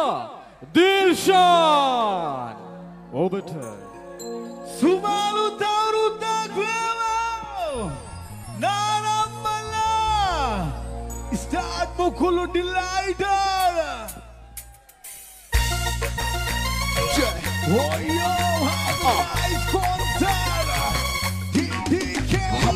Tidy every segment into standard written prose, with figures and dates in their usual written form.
Dilshan Overturn Sumalu Tarutak Velo Naramala Start Mukulu Delighter Oh yo, nice concert DDK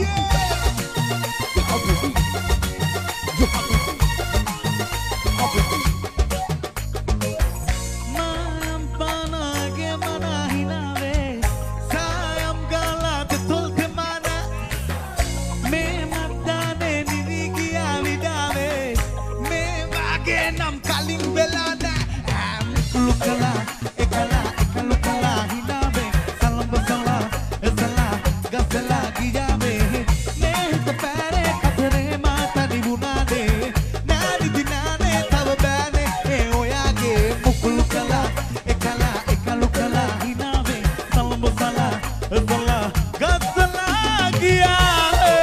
Mayam panage manahinawe Sayam galat tulke mana Me matane nirigi alidale Me wage nam kaling belana Lukala ekala ekalukala hinawe Salam basala esala gasala giyame Ne tapare kapre mata nibunane Nani dinane tabane e oyage Mukulukala ekala ekalukala hinawe Salam basala esala gasala giyame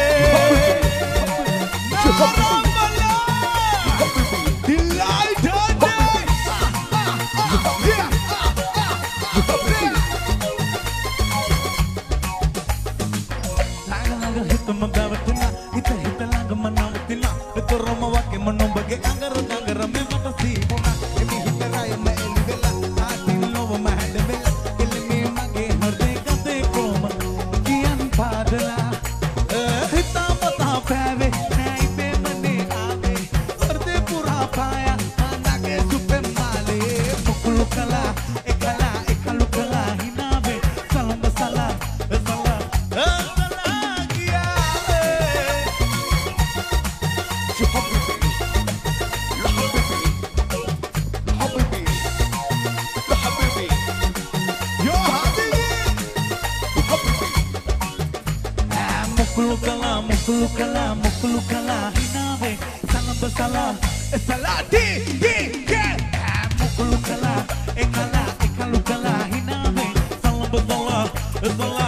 Mukulukala hinawe salam basalam salati ke mukulukala ekala ekalukala hinawe salam basalam